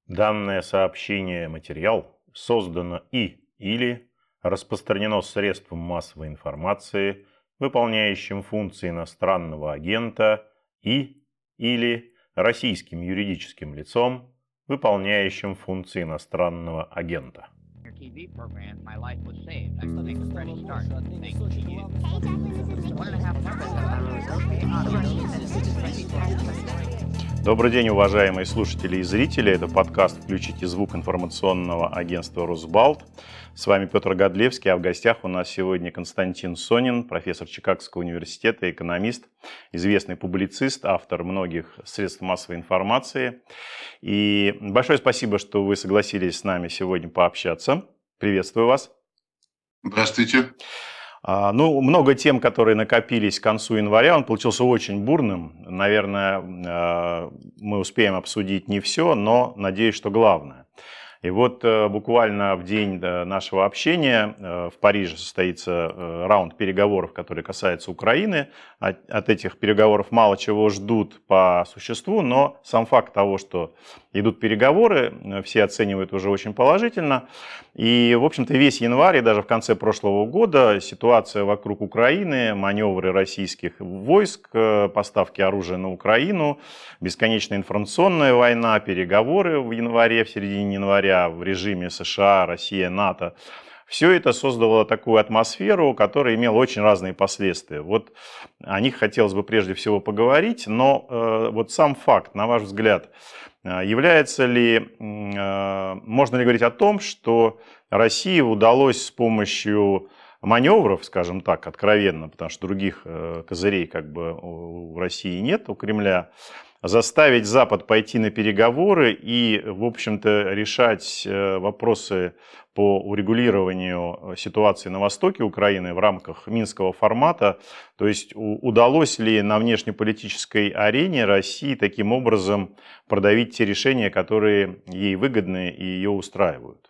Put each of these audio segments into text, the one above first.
Данное сообщение материал создано или распространено средством массовой информации, выполняющим функции иностранного агента или российским юридическим лицом, выполняющим функции иностранного агента. Your TV program, my life was saved. I can make a fresh start. Thanks to you. It's 1.5 Добрый день, уважаемые слушатели и зрители. Это подкаст «Включите звук» информационного агентства «Росбалт». С вами Петр Годлевский, а в гостях у нас сегодня Константин Сонин, профессор Чикагского университета, экономист, известный публицист, автор многих средств массовой информации. И большое спасибо, что вы согласились с нами сегодня пообщаться. Приветствую вас. Здравствуйте. Много тем, которые накопились к концу января, он получился очень бурным. Наверное, мы успеем обсудить не все, но надеюсь, что главное. И вот буквально в день нашего общения в Париже состоится раунд переговоров, которые касаются Украины. От этих переговоров мало чего ждут по существу, но сам факт того, что идут переговоры, все оценивают уже очень положительно. И, в общем-то, весь январь и даже в конце прошлого года ситуация вокруг Украины, маневры российских войск, поставки оружия на Украину, бесконечная информационная война, переговоры в январе, в середине января в режиме США, Россия, НАТО. Все это создало такую атмосферу, которая имела очень разные последствия. Вот о них хотелось бы прежде всего поговорить, но вот сам факт, на ваш взгляд, является ли, можно ли говорить о том, что России удалось с помощью маневров, скажем так, откровенно, потому что других козырей как бы у России нет, у Кремля, заставить Запад пойти на переговоры и, в общем-то, решать вопросы по урегулированию ситуации на востоке Украины в рамках Минского формата. То есть удалось ли на внешнеполитической арене России таким образом продавить те решения, которые ей выгодны и ее устраивают?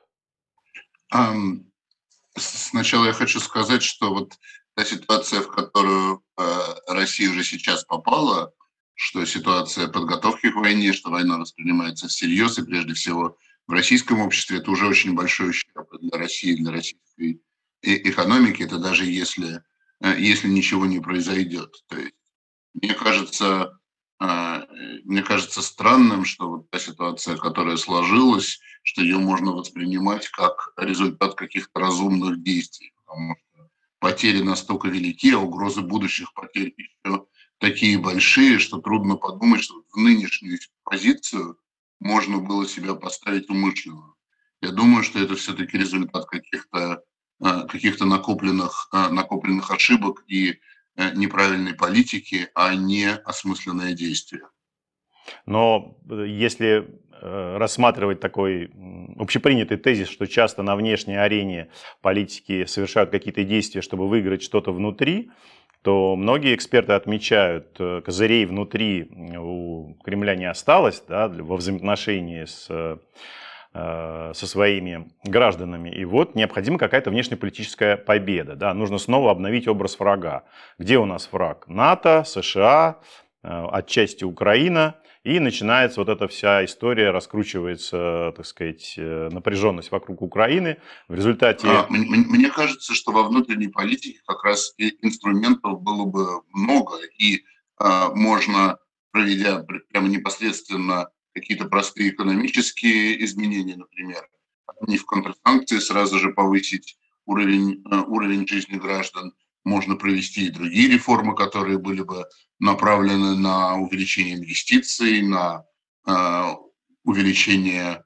Сначала я хочу сказать, что вот та ситуация, в которую Россия уже сейчас попала, что ситуация подготовки к войне, что война воспринимается всерьез, и прежде всего в российском обществе, это уже очень большой ущерб для России, для российской экономики, это даже если ничего не произойдет. То есть мне кажется странным, что вот та ситуация, которая сложилась, что ее можно воспринимать как результат каких-то разумных действий, потому что потери настолько велики, а угрозы будущих потерь еще такие большие, что трудно подумать, что в нынешнюю позицию можно было себя поставить умышленно. Я думаю, что это все-таки результат каких-то накопленных ошибок и неправильной политики, а не осмысленное действие. Но если рассматривать такой общепринятый тезис, что часто на внешней арене политики совершают какие-то действия, чтобы выиграть что-то внутри, то многие эксперты отмечают, козырей внутри у Кремля не осталось, да, во взаимоотношении со своими гражданами. И вот необходима какая-то внешнеполитическая победа. Да. Нужно снова обновить образ врага. Где у нас враг? НАТО, США, отчасти Украина. И начинается вот эта вся история, раскручивается, так сказать, напряженность вокруг Украины. В результате... Мне кажется, что во внутренней политике как раз инструментов было бы много. И можно, проведя прямо непосредственно какие-то простые экономические изменения, например, не в контрсанкции сразу же повысить уровень жизни граждан, можно провести и другие реформы, которые были бы направлены на увеличение инвестиций, на увеличение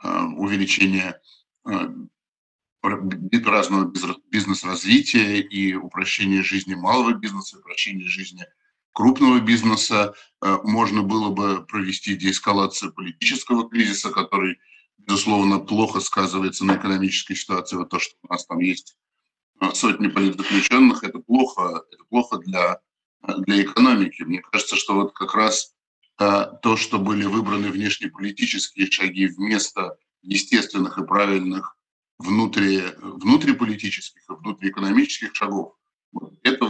разного бизнес-развития и упрощение жизни малого бизнеса, упрощение жизни крупного бизнеса. Можно было бы провести деэскалацию политического кризиса, который, безусловно, плохо сказывается на экономической ситуации. Вот то, что у нас там есть сотни политзаключенных, это плохо для экономики. Мне кажется, что вот как раз то, что были выбраны внешнеполитические шаги вместо естественных и правильных внутриполитических и внутриэкономических шагов, это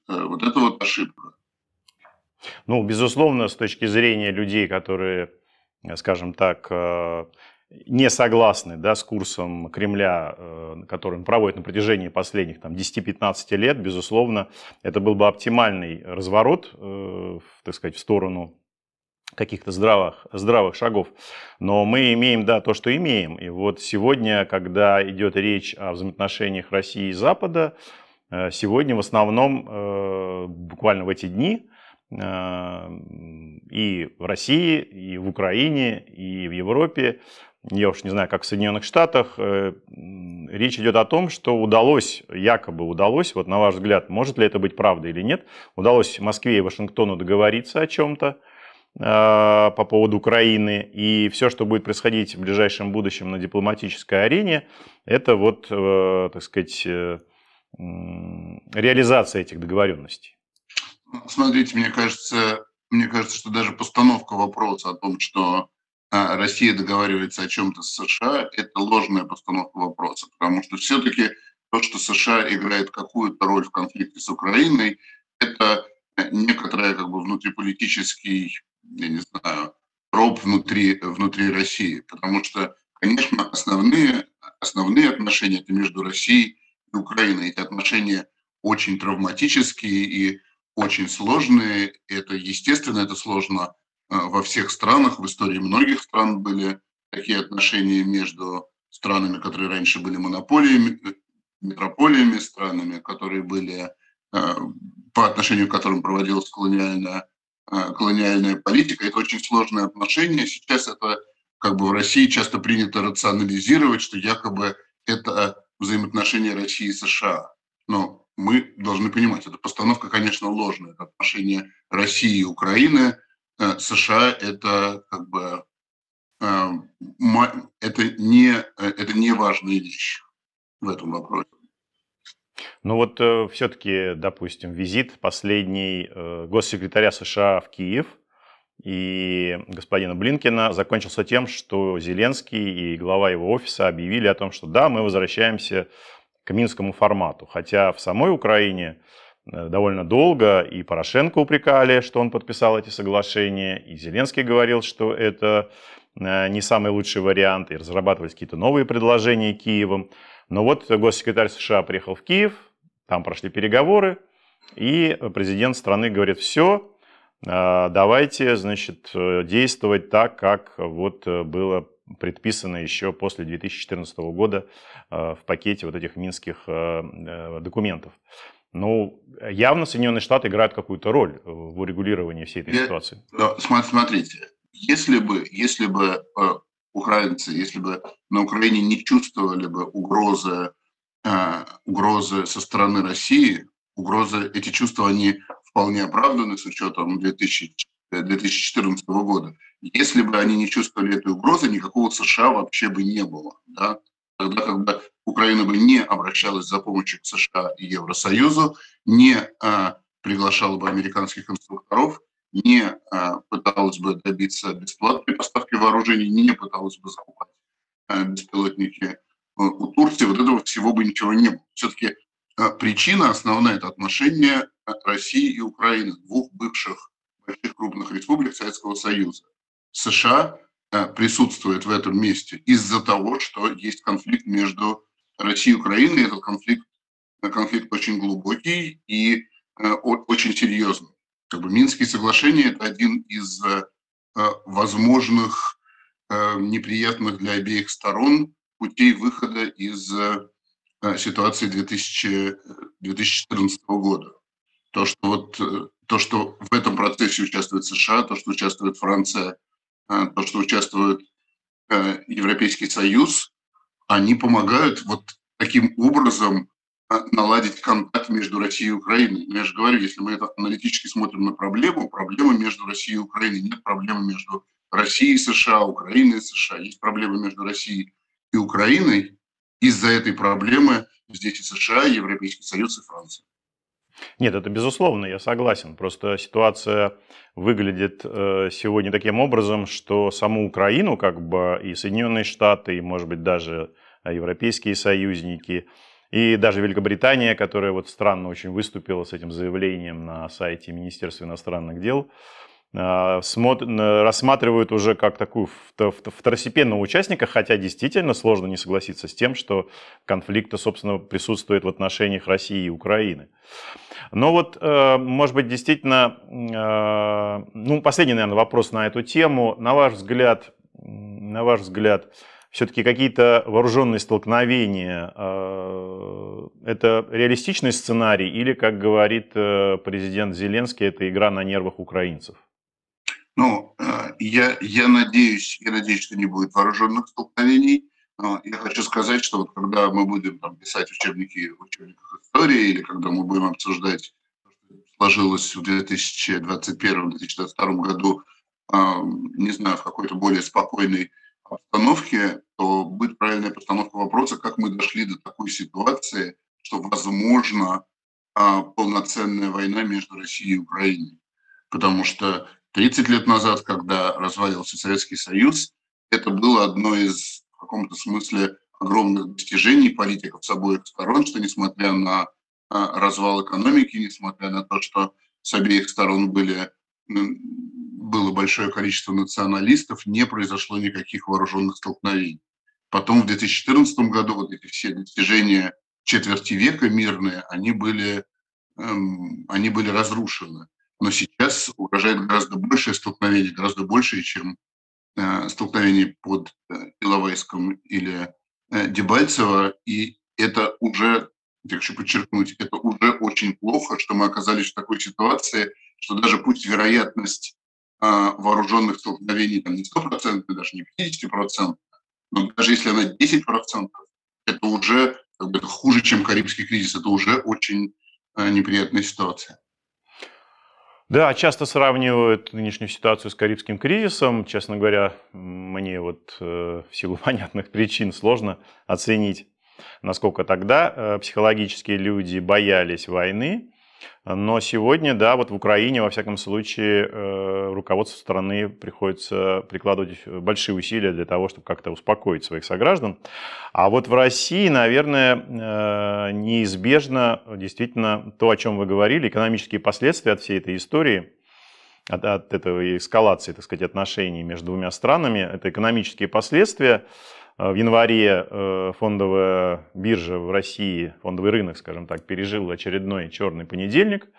ошибка. Безусловно, с точки зрения людей, которые скажем так, не согласны, да, с курсом Кремля, который он проводит на протяжении последних 10-15 лет, безусловно, это был бы оптимальный разворот, так сказать, в сторону каких-то здравых шагов. Но мы имеем, да, то, что имеем. И вот сегодня, когда идет речь о взаимоотношениях России и Запада, сегодня в основном, буквально в эти дни, и в России, и в Украине, и в Европе, я уж не знаю, как в Соединенных Штатах, речь идет о том, что якобы удалось, вот на ваш взгляд, может ли это быть правдой или нет, удалось Москве и Вашингтону договориться о чем-то по поводу Украины, и все, что будет происходить в ближайшем будущем на дипломатической арене, это вот, так сказать, реализация этих договоренностей. Смотрите, мне кажется, что даже постановка вопроса о том, что Россия договаривается о чем-то с США, это ложная постановка вопроса, потому что все-таки то, что США играет какую-то роль в конфликте с Украиной, это некоторая внутриполитический, я не знаю, роб внутри России, потому что, конечно, основные отношения это между Россией и Украиной. Эти отношения очень травматические и очень сложные. Это естественно, это сложно во всех странах. В истории многих стран были такие отношения между странами, которые раньше были метрополиями, странами, которые были по отношению к которым проводилась колониальная политика. Это очень сложные отношения. Сейчас это в России часто принято рационализировать, что якобы это взаимоотношения России и США. Но мы должны понимать, эта постановка, конечно, ложная. Это отношения России и Украины. США это это не важная вещь в этом вопросе. Ну вот все-таки, допустим, визит последний госсекретаря США в Киев и господина Блинкена закончился тем, что Зеленский и глава его офиса объявили о том, что да, мы возвращаемся к минскому формату. Хотя в самой Украине довольно долго и Порошенко упрекали, что он подписал эти соглашения, и Зеленский говорил, что это не самый лучший вариант, и разрабатывались какие-то новые предложения Киевом. Но вот госсекретарь США приехал в Киев, там прошли переговоры, и президент страны говорит: все, давайте, значит, действовать так, как вот было предписано еще после 2014 года в пакете вот этих минских документов. Ну, явно Соединенные Штаты играют какую-то роль в урегулировании всей этой ситуации. Смотрите, если бы украинцы, если бы на Украине не чувствовали бы угрозы со стороны России, эти чувства, они вполне оправданы с учетом 2014 года. Если бы они не чувствовали этой угрозы, никакого США вообще бы не было. Да? Тогда, когда Украина бы не обращалась за помощью к США и Евросоюзу, не приглашала бы американских инструкторов, не пыталась бы добиться бесплатной поставки вооружений, не пыталась бы закупать беспилотники у Турции, вот этого всего бы ничего не было. Все-таки причина основная – это отношения России и Украины, двух бывших больших крупных республик Советского Союза. США присутствует в этом месте из-за того, что есть конфликт между Россией и Украиной. Этот конфликт очень глубокий и очень серьезный. Минские соглашения – это один из возможных неприятных для обеих сторон путей выхода из ситуации 2014 года. То, что в этом процессе участвует США, то, что участвует Франция, то, что участвует Европейский Союз, они помогают вот таким образом наладить контакт между Россией и Украиной. Но я же говорю, если мы это аналитически смотрим на проблема между Россией и Украиной. Нет проблемы между Россией и США, Украиной и США. Есть проблемы между Россией и Украиной. Из-за этой проблемы здесь и США, и Европейский Союз, и Франция. Нет, это безусловно, я согласен. Просто ситуация выглядит сегодня таким образом, что саму Украину, и Соединенные Штаты, и, может быть, даже европейские союзники, и даже Великобритания, которая вот странно очень выступила с этим заявлением на сайте Министерства иностранных дел, рассматривают уже как такую второстепенного участника, хотя действительно сложно не согласиться с тем, что конфликт, собственно, присутствует в отношениях России и Украины. Но вот, может быть, действительно, ну, последний, наверное, вопрос на эту тему. На ваш взгляд, все-таки какие-то вооруженные столкновения – это реалистичный сценарий или, как говорит президент Зеленский, это игра на нервах украинцев? Ну, я надеюсь, что не будет вооруженных столкновений. Но я хочу сказать, что вот когда мы будем там писать учебниках истории, или когда мы будем обсуждать, что сложилось в 2021-2022 году, не знаю, в какой-то более спокойной обстановке, то будет правильная постановка вопроса, как мы дошли до такой ситуации, что возможно полноценная война между Россией и Украиной. Потому что 30 лет назад, когда развалился Советский Союз, это было одно из, в каком-то смысле, огромных достижений политиков с обоих сторон, что несмотря на развал экономики, несмотря на то, что с обеих сторон было большое количество националистов, не произошло никаких вооруженных столкновений. Потом в 2014 году вот эти все достижения четверти века мирные, они были разрушены. Но сейчас угрожает гораздо большее столкновение, гораздо большее, чем столкновение под Иловайском или Дебальцево. И это уже, я хочу подчеркнуть, это уже очень плохо, что мы оказались в такой ситуации, что даже пусть вероятность вооруженных столкновений там не 100%, даже не 50%, но даже если она 10%, это уже это хуже, чем Карибский кризис, это уже очень неприятная ситуация. Да, часто сравнивают нынешнюю ситуацию с Карибским кризисом. Честно говоря, мне вот в силу понятных причин сложно оценить, насколько тогда психологически люди боялись войны. Но сегодня, да, вот в Украине, во всяком случае, руководству страны приходится прикладывать большие усилия для того, чтобы как-то успокоить своих сограждан. А вот в России, наверное, неизбежно действительно то, о чем вы говорили, экономические последствия от всей этой истории, от этой эскалации, так сказать, отношений между двумя странами, это экономические последствия. В январе фондовая биржа в России, фондовый рынок, скажем так, пережил очередной черный понедельник.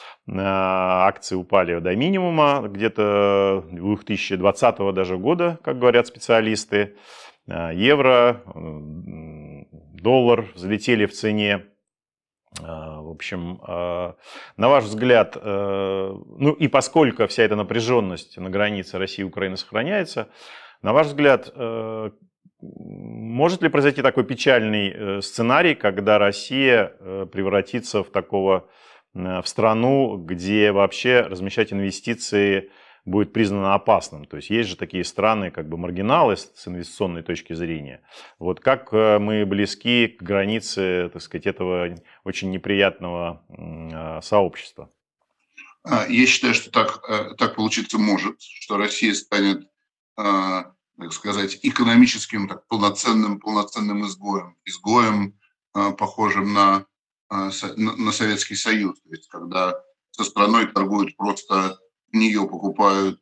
Акции упали до минимума, где-то 2020 даже года, как говорят специалисты. Евро, доллар взлетели в цене. В общем, на ваш взгляд, ну и поскольку вся эта напряженность на границе России и Украины сохраняется, на ваш взгляд, может ли произойти такой печальный сценарий, когда Россия превратится в страну, где вообще размещать инвестиции будет признано опасным? То есть есть же такие страны, как бы маргиналы с инвестиционной точки зрения. Вот как мы близки к границе, так сказать, этого очень неприятного сообщества? Я считаю, что так получиться может, что Россия станет, так сказать, экономическим полноценным изгоем, похожим на Советский Союз. То есть, когда со страной торгуют просто, у нее покупают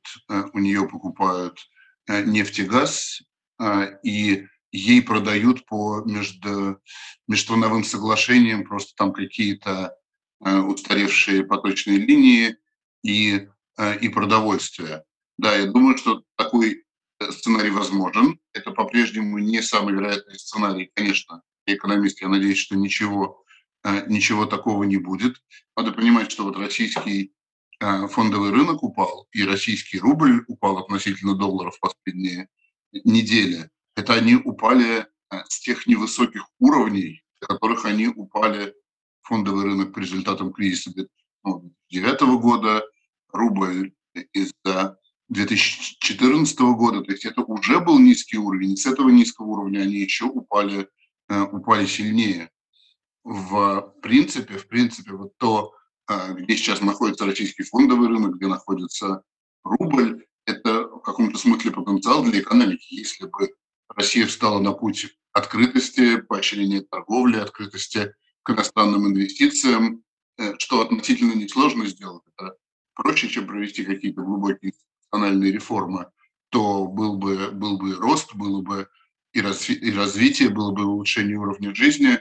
нефть и газ, и ей продают по межстрановым соглашениям просто там какие-то устаревшие поточные линии и продовольствие. Да, я думаю, что такой сценарий возможен. Это по-прежнему не самый вероятный сценарий, конечно. Я экономист, я надеюсь, что ничего такого не будет. Надо понимать, что вот российский фондовый рынок упал, и российский рубль упал относительно доллара в последние недели. Это они упали с тех невысоких уровней, до которых они упали фондовый рынок по результатам кризиса 2009 года, рубль из-за 2014 года, то есть это уже был низкий уровень, и с этого низкого уровня они еще упали сильнее. В принципе, вот то, где сейчас находится российский фондовый рынок, где находится рубль, это в каком-то смысле потенциал для экономики. Если бы Россия встала на путь открытости, поощрения торговли, открытости к иностранным инвестициям, что относительно несложно сделать, это проще, чем провести какие-то глубокие институциональные реформы, то был бы рост, было бы и развитие, было бы улучшение уровня жизни,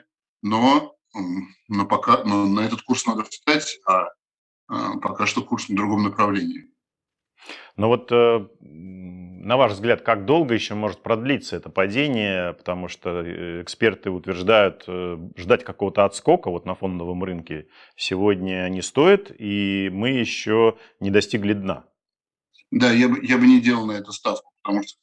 но на этот курс надо встать, пока что курс в другом направлении. Но вот на ваш взгляд, как долго еще может продлиться это падение? Потому что эксперты утверждают, ждать какого-то отскока вот на фондовом рынке сегодня не стоит, и мы еще не достигли дна. Да, я бы не делал на это ставку, потому что,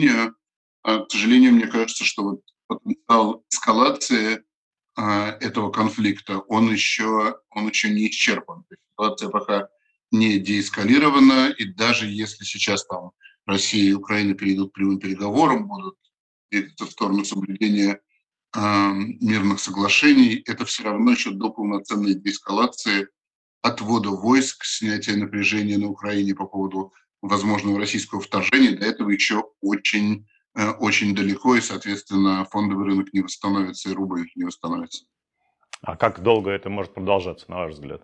к сожалению, мне кажется, что вот потенциал эскалации этого конфликта, он еще не исчерпан. То есть ситуация пока не деэскалирована, и даже если сейчас там Россия и Украина перейдут к прямым переговорам, будут двигаться в сторону соблюдения мирных соглашений, это все равно еще до полноценной деэскалации, отвода войск, снятия напряжения на Украине по поводу возможного российского вторжения, до этого еще очень далеко, и, соответственно, фондовый рынок не восстановится, и рубль не восстановится. А как долго это может продолжаться, на ваш взгляд?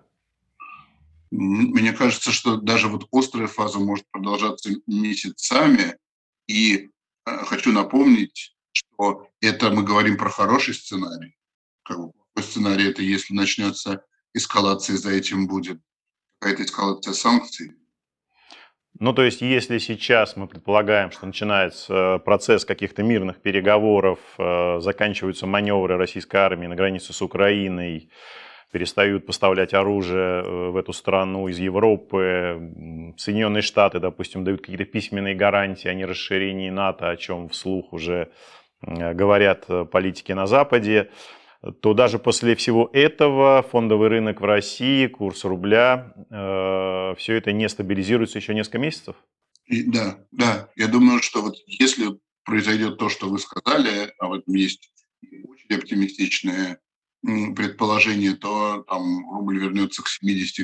Мне кажется, что даже вот острая фаза может продолжаться месяцами, и хочу напомнить, что это мы говорим про хороший сценарий. Как бы плохой сценарий – это если начнется эскалация, за этим будет какая-то эскалация санкций. Ну, то есть, если сейчас мы предполагаем, что начинается процесс каких-то мирных переговоров, заканчиваются маневры российской армии на границе с Украиной, перестают поставлять оружие в эту страну из Европы, Соединенные Штаты, допустим, дают какие-то письменные гарантии о нерасширении НАТО, о чем вслух уже говорят политики на Западе, то даже после всего этого фондовый рынок в России, курс рубля, все это не стабилизируется еще несколько месяцев? Да, я думаю, что вот если произойдет то, что вы сказали, а в этом есть очень оптимистичные предположения, то там рубль вернется к 70.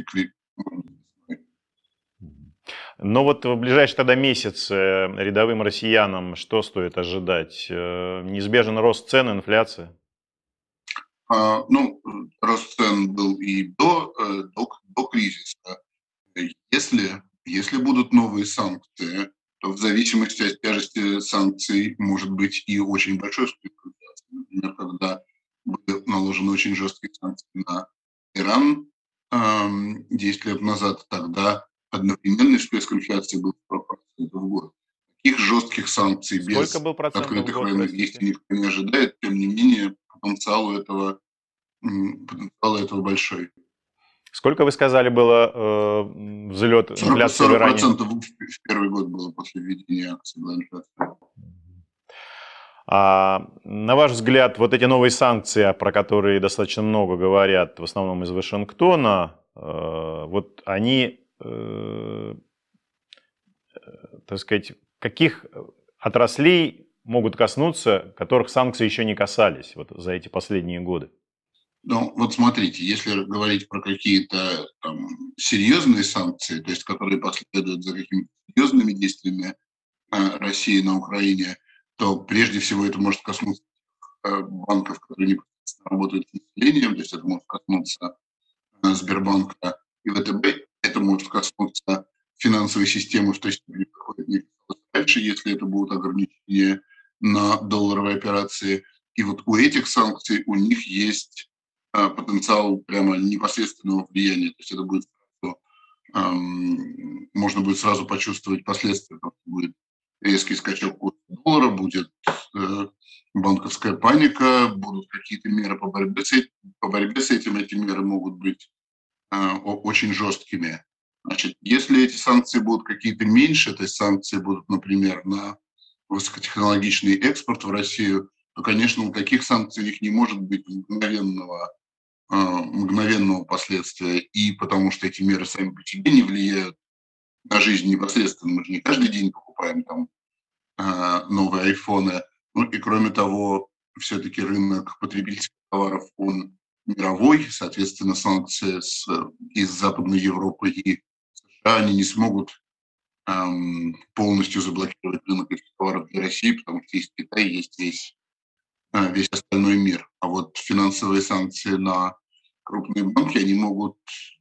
Но вот в ближайшие тогда месяцы рядовым россиянам что стоит ожидать? Неизбежен рост цен, инфляция? Рост цен был и до кризиса. Если будут новые санкции, то в зависимости от тяжести санкций может быть и очень большой всплеск инфляции. Например, когда были наложены очень жесткие санкции на Иран 10 лет назад, тогда одновременный всплеск инфляции был 40% в год. Таких жестких санкций Сколько без был процентов в открытых год, военных простите? действий никто не ожидает. Тем не менее, потенциал этого большой. Сколько, вы сказали, было взлет инфляции в Иране? 40% в первый год было после введения акций была инфляция. А на ваш взгляд, вот эти новые санкции, про которые достаточно много говорят, в основном из Вашингтона, вот они, так сказать, каких отраслей могут коснуться, которых санкции еще не касались вот за эти последние годы? Ну, вот смотрите, если говорить про какие-то там серьезные санкции, то есть которые последуют за какими-то серьезными действиями России на Украине, то прежде всего это может коснуться банков, которые непосредственно работают с населением, то есть это может коснуться Сбербанка и ВТБ, это может коснуться финансовой системы в той степени, как это не касалось раньше, если это будут ограничения на долларовые операции. И вот у этих санкций у них есть потенциал прямо непосредственного влияния, то есть это будет можно будет сразу почувствовать последствия, будет резкий скачок курса доллара, будет банковская паника, будут какие-то меры по борьбе с этим. Эти меры могут быть очень жесткими. Значит, если эти санкции будут какие-то меньше, то есть санкции будут, например, на высокотехнологичный экспорт в Россию, то, конечно, у таких санкций у них не может быть мгновенного последствия, и потому что эти меры сами по себе не влияют на жизнь непосредственно. Мы же не каждый день покупаем там новые айфоны. Ну и кроме того, все-таки рынок потребительских товаров, он мировой, соответственно, санкции из Западной Европы и США, они не смогут полностью заблокировать рынок этих товаров для России, потому что есть Китай, есть весь остальной мир. А вот финансовые санкции на крупные банки, они могут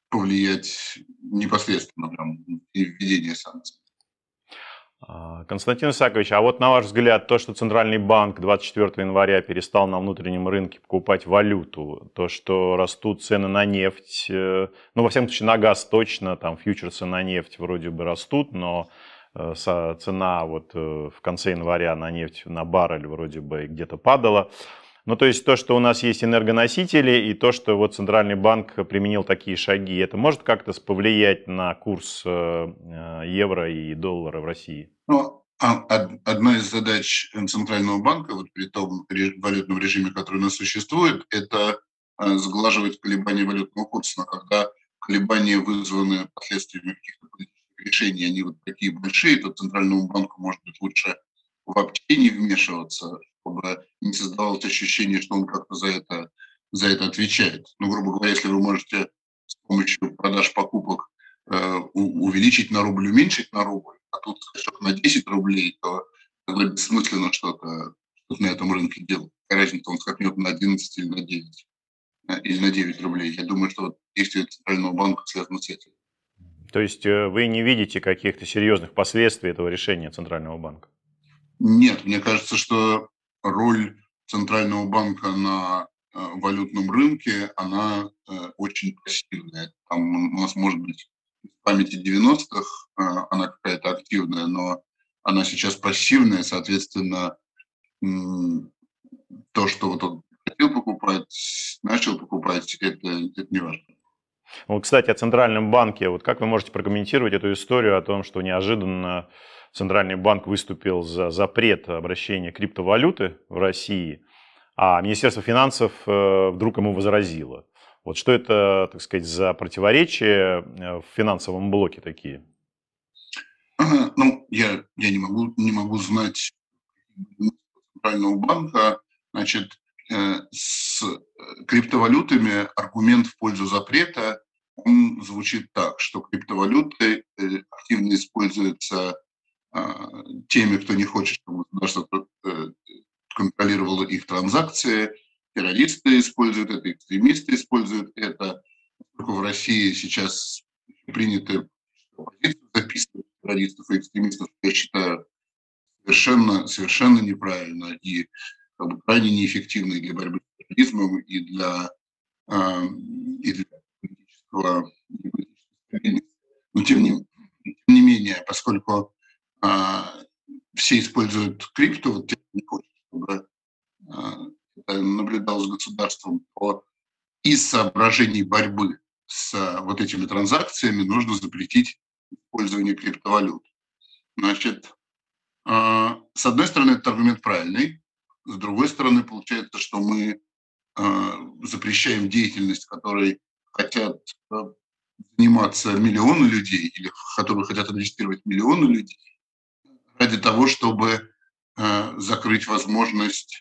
повлиять непосредственно прям и введение санкций. Константин Исакович, а вот на ваш взгляд, то, что Центральный банк 24 января перестал на внутреннем рынке покупать валюту, то, что растут цены на нефть, ну, во всяком случае, на газ точно, там фьючерсы на нефть вроде бы растут, но цена вот в конце января на нефть на баррель вроде бы где-то падала. Ну, то есть то, что у нас есть энергоносители, и то, что вот Центральный банк применил такие шаги, это может как-то повлиять на курс евро и доллара в России? Ну, одна из задач Центрального банка вот при том валютном режиме, который у нас существует, это сглаживать колебания валютного курса. Но когда колебания вызваны последствиями каких-то политических решений, они вот такие большие, то Центральному банку, может быть, лучше вообще не вмешиваться, чтобы не создавалось ощущение, что он как-то за это отвечает. Ну, грубо говоря, если вы можете с помощью продаж покупок увеличить на рубль, уменьшить на рубль, а тут скачок на 10 рублей, то тогда бессмысленно что-то на этом рынке делать. Какая разница, он скакнет на 11 или на 9, или на 9 рублей. Я думаю, что вот действие Центрального банка связано с этим. То есть вы не видите каких-то серьезных последствий этого решения Центрального банка? Нет, мне кажется, что роль Центрального банка на валютном рынке, она очень пассивная. Там у нас, может быть, в памяти 90-х она какая-то активная, но она сейчас пассивная, соответственно, то, что вот он хотел покупать, начал покупать, это не важно. Вот, кстати, о Центральном банке. Вот как вы можете прокомментировать эту историю о том, что неожиданно Центральный банк выступил за запрет обращения криптовалюты в России, а Министерство финансов вдруг ему возразило? Вот что это, так сказать, за противоречия в финансовом блоке такие? Ну, я не могу знать Центрального банка. Значит, с криптовалютами аргумент в пользу запрета, он звучит так, что криптовалюты активно используются теми, кто не хочет, чтобы государство контролировало их транзакции, террористы используют это, экстремисты используют это. Только в России сейчас приняты позицию записывать террористов и экстремистов, я считаю, совершенно неправильно и как бы крайне неэффективно и для борьбы с терроризмом, и для политического стабильности. Но тем не менее, поскольку все используют крипту, вот те, кто не хочет, чтобы это наблюдалось государством, то из соображений борьбы с вот этими транзакциями нужно запретить использование криптовалют. Значит, с одной стороны, этот аргумент правильный, с другой стороны, получается, что мы запрещаем деятельность, которой хотят заниматься миллионы людей или в которую хотят инвестировать миллионы людей, ради того, чтобы прикрыть возможность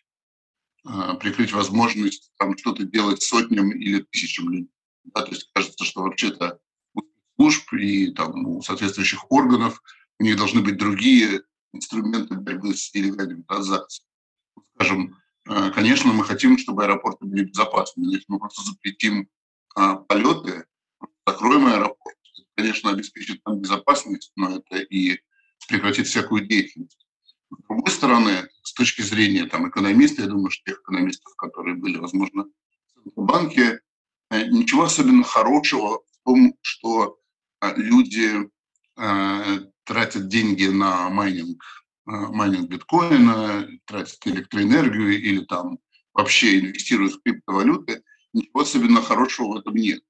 там что-то делать сотням или тысячам людей. Да, то есть кажется, что вообще-то у служб и там, у соответствующих органов у них должны быть другие инструменты борьбы с нелегальными транзакциями. Скажем, конечно, мы хотим, чтобы аэропорты были безопасными, но если мы просто запретим полеты, закроем аэропорт, это, конечно, обеспечит нам безопасность, но это и прекратит всякую деятельность. С другой стороны, с точки зрения там, экономиста, я думаю, что тех экономистов, которые были, возможно, в банке, ничего особенно хорошего в том, что люди тратят деньги на майнинг биткоина, тратят электроэнергию или там вообще инвестируют в криптовалюты, ничего особенно хорошего в этом нет,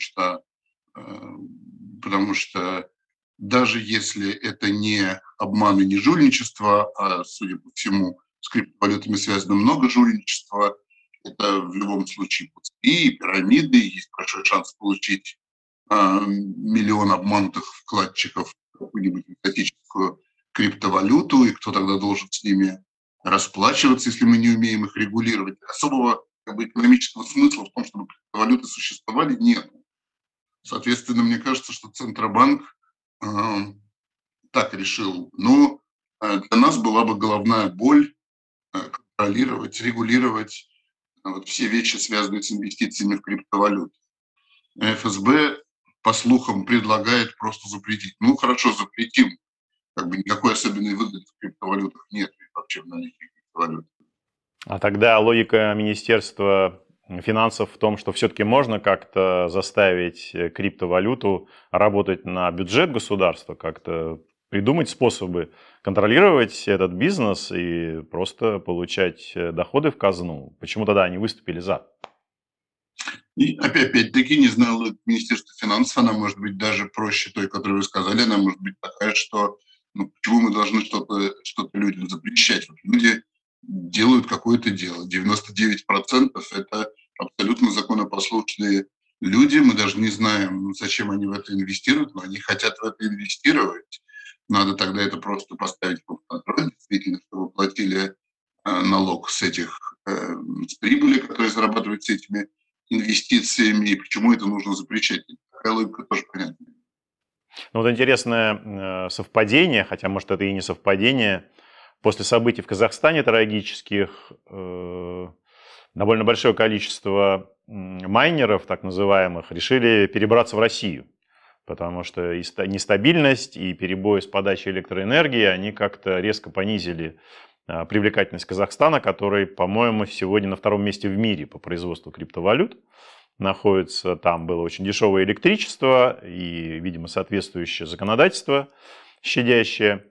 потому что даже если это не обман и не жульничество, а, судя по всему, с криптовалютами связано много жульничества, это в любом случае пустые пирамиды, есть большой шанс получить миллион обманутых вкладчиков в какую-нибудь экзотическую криптовалюту, и кто тогда должен с ними расплачиваться, если мы не умеем их регулировать. Особого экономического смысла в том, чтобы криптовалюты существовали, нет. Соответственно, мне кажется, что Центробанк так решил. Но для нас была бы головная боль контролировать, регулировать вот все вещи, связанные с инвестициями в криптовалюту. ФСБ по слухам, предлагает просто запретить. Ну, хорошо, запретим. Как бы никакой особенной выгоды в криптовалютах нет, и вообще в наличии криптовалют. А тогда логика Министерства финансов в том, что все-таки можно как-то заставить криптовалюту работать на бюджет государства, как-то придумать способы контролировать этот бизнес и просто получать доходы в казну. Почему тогда они выступили за? И опять-таки, не знаю, логика Министерства финансов, она может быть даже проще той, которую вы сказали, она может быть такая, что ну, почему мы должны что-то людям запрещать? Вот люди делают какое-то дело. 99% это абсолютно законопослушные люди. Мы даже не знаем, зачем они в это инвестируют, но они хотят в это инвестировать. Надо тогда это просто поставить под контроль, действительно, чтобы платили налог с прибыли, которая зарабатывается этими инвестициями, и почему это нужно запрещать. Такая логика тоже понятна. Ну, вот интересное совпадение, хотя, может, это и не совпадение. После событий в Казахстане трагических довольно большое количество майнеров, так называемых, решили перебраться в Россию. Потому что и нестабильность, и перебои с подачей электроэнергии, они как-то резко понизили привлекательность Казахстана, который, по-моему, сегодня на втором месте в мире по производству криптовалют находится. Там было очень дешевое электричество и, видимо, соответствующее законодательство щадящее.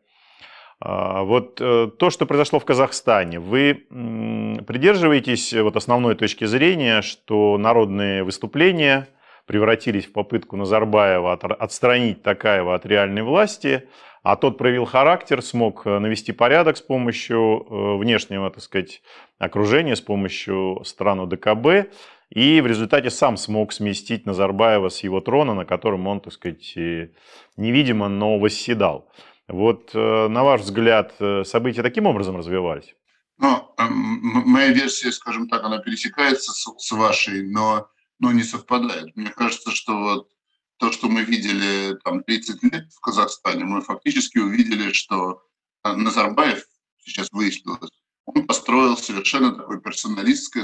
Вот то, что произошло в Казахстане, вы придерживаетесь вот основной точки зрения, что народные выступления превратились в попытку Назарбаева отстранить Токаева от реальной власти, а тот проявил характер, смог навести порядок с помощью внешнего, так сказать, окружения, с помощью стран ОДКБ, и в результате сам смог сместить Назарбаева с его трона, на котором он, так сказать, невидимо, но восседал. Вот, на ваш взгляд, события таким образом развивались? Ну, моя версия, скажем так, она пересекается с вашей, но не совпадает. Мне кажется, что вот то, что мы видели там 30 лет в Казахстане, мы фактически увидели, что Назарбаев, сейчас выяснилось, он построил совершенно такое персоналистское,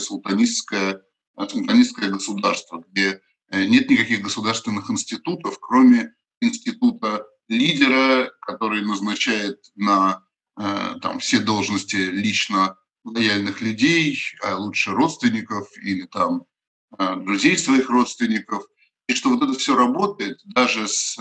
султанистское государство, где нет никаких государственных институтов, кроме института лидера, который назначает на там все должности лично лояльных людей, а лучше родственников или там друзей своих родственников. И что вот это все работает даже с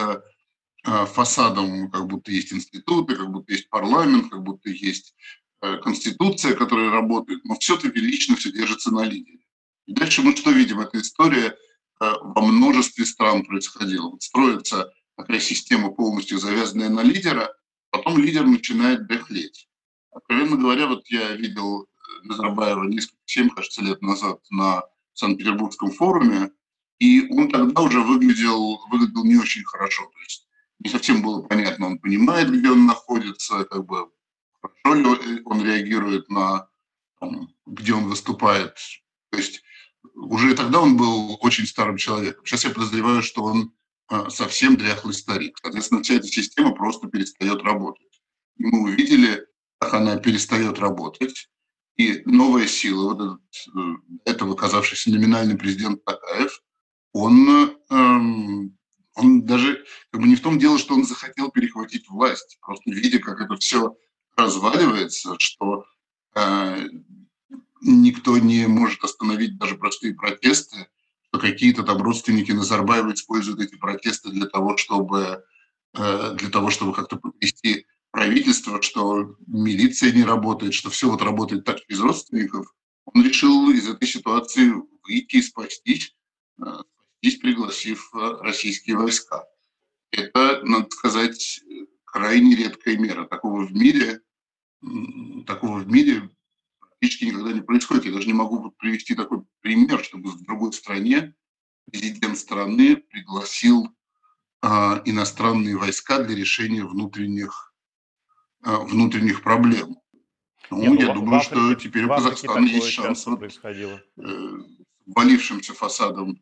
фасадом, как будто есть институты, как будто есть парламент, как будто есть конституция, которая работает, но все-таки лично все держится на лидере. И дальше мы что видим? Эта история во множестве стран происходила. Вот строится такая система, полностью завязанная на лидера, потом лидер начинает дряхлеть. Откровенно говоря, вот я видел Назарбаева 7, кажется, лет назад на Санкт-Петербургском форуме, и он тогда уже выглядел не очень хорошо. То есть не совсем было понятно, он понимает, где он находится, как бы хорошо ли он реагирует на там, где он выступает. То есть уже тогда он был очень старым человеком. Сейчас я подозреваю, что он совсем дряхлый старик. Соответственно, вся эта система просто перестает работать. И мы увидели, как она перестает работать. И новая сила, вот этот оказавшийся номинальный президент Токаев, он даже как бы не в том дело, что он захотел перехватить власть, просто видя, как это все разваливается, что никто не может остановить даже простые протесты, что какие-то там родственники Назарбаева используют эти протесты для того, чтобы как-то подвести правительство, что милиция не работает, что все вот работает так через родственников. Он решил из этой ситуации выйти и спастись, пригласив российские войска. Это, надо сказать, крайне редкая мера. Такого в мире практически никогда не происходит. Я даже не могу привести такой пример, чтобы в другой стране президент страны пригласил иностранные войска для решения внутренних проблем. Ну, я думаю, что теперь у Казахстана есть шанс обвалившимся фасадом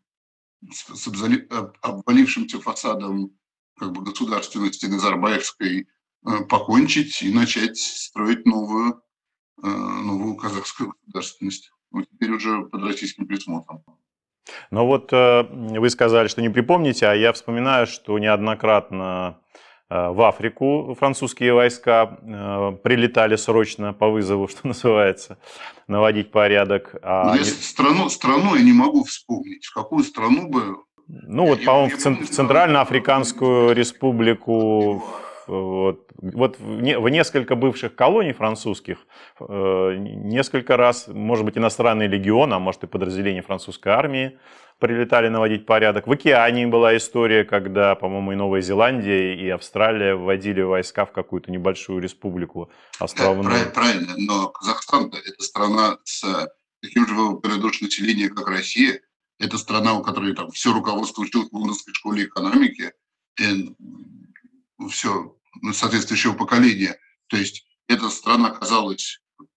как бы государственности Назарбаевской покончить и начать строить новую казахскую государственность. Ну, теперь уже под российским присмотром. Но вот вы сказали, что не припомните, а я вспоминаю, что неоднократно в Африку французские войска прилетали срочно по вызову, что называется, наводить порядок. Но я страну я не могу вспомнить. В какую страну бы... Ну вот, по-моему, в Центральноафриканскую республику, вот в несколько бывших колоний французских, несколько раз, может быть, иностранный легион, а может и подразделения французской армии прилетали наводить порядок. В Океании была история, когда, по-моему, и Новая Зеландия, и Австралия вводили войска в какую-то небольшую республику островную. Да, правильно, но Казахстан – это страна с таким же ВВП на душу населения, как Россия. Это страна, у которой там все руководство училось в Лондонской школе экономики, и все соответствующего поколения. То есть эта страна казалась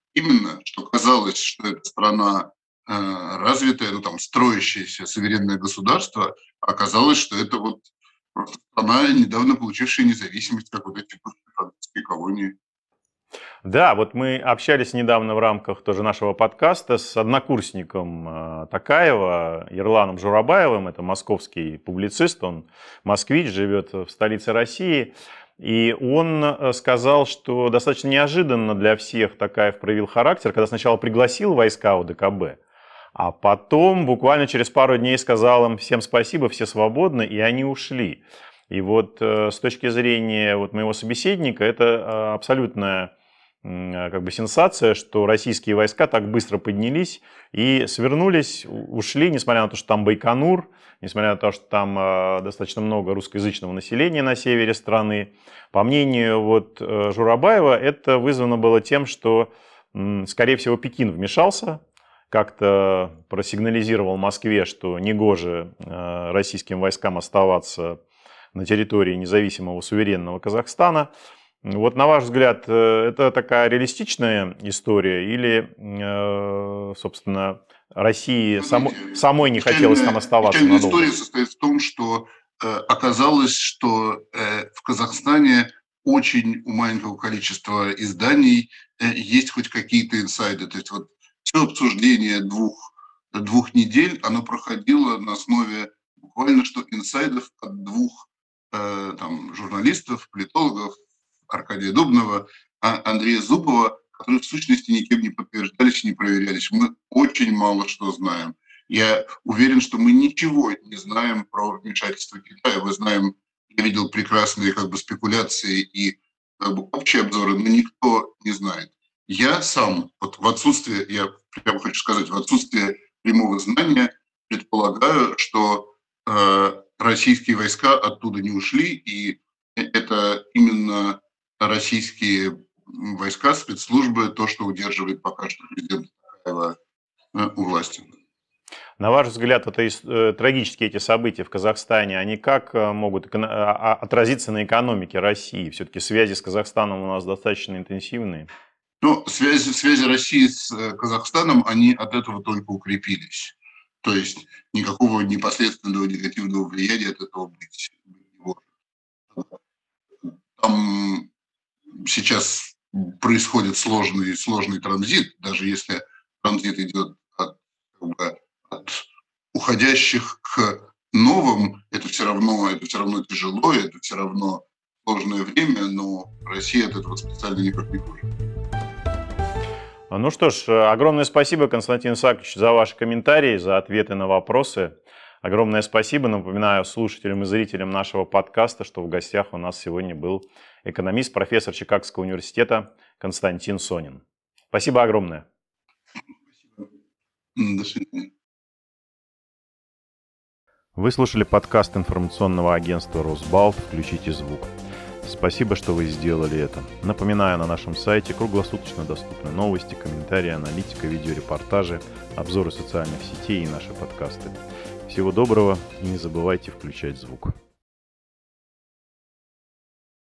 что эта страна развитое, строящееся суверенное государство, оказалось, что это вот просто страна, недавно получившая независимость, как вот эти французские колонии. Да, вот мы общались недавно в рамках тоже нашего подкаста с однокурсником Токаева, Ерланом Журабаевым, это московский публицист, он москвич, живет в столице России. И он сказал, что достаточно неожиданно для всех Токаев проявил характер, когда сначала пригласил войска ОДКБ, а потом буквально через пару дней сказал им всем спасибо, все свободны, и они ушли. И вот с точки зрения моего собеседника, это абсолютная сенсация, что российские войска так быстро поднялись и свернулись, ушли, несмотря на то, что там Байконур, несмотря на то, что там достаточно много русскоязычного населения на севере страны. По мнению Журабаева, это вызвано было тем, что, скорее всего, Пекин вмешался, как-то просигнализировал Москве, что негоже российским войскам оставаться на территории независимого суверенного Казахстана. Вот на ваш взгляд, это такая реалистичная история или, собственно, России самой не хотелось там оставаться надолго? История состоит в том, что оказалось, что в Казахстане очень у маленького количества изданий есть хоть какие-то инсайды. То есть все обсуждение двух недель, оно проходило на основе буквально что инсайдов от двух журналистов, политологов, Аркадия Дубнова, Андрея Зубова, которые в сущности никем не подтверждались и не проверялись. Мы очень мало что знаем. Я уверен, что мы ничего не знаем про вмешательство Китая. Я видел прекрасные спекуляции и общие обзоры, но никто не знает. Я сам, в отсутствие прямого знания, предполагаю, что российские войска оттуда не ушли, и это именно российские войска, спецслужбы, то, что удерживает пока что президента Токаева у власти. На ваш взгляд, трагические эти события в Казахстане, они как могут отразиться на экономике России? Все-таки связи с Казахстаном у нас достаточно интенсивные. Связи России с Казахстаном, они от этого только укрепились. То есть никакого непосредственного негативного влияния от этого быть не может. Там сейчас происходит сложный транзит, даже если транзит идет от уходящих к новым, это все равно тяжело, это все равно сложное время, но Россия от этого специально никак не хуже. Ну что ж, огромное спасибо, Константин Исаакович, за ваши комментарии, за ответы на вопросы. Огромное спасибо. Напоминаю слушателям и зрителям нашего подкаста, что в гостях у нас сегодня был экономист, профессор Чикагского университета Константин Сонин. Спасибо огромное. До свидания. Вы слушали подкаст информационного агентства «Росбалт. Включите звук». Спасибо, что вы сделали это. Напоминаю, на нашем сайте круглосуточно доступны новости, комментарии, аналитика, видеорепортажи, обзоры социальных сетей и наши подкасты. Всего доброго и не забывайте включать звук.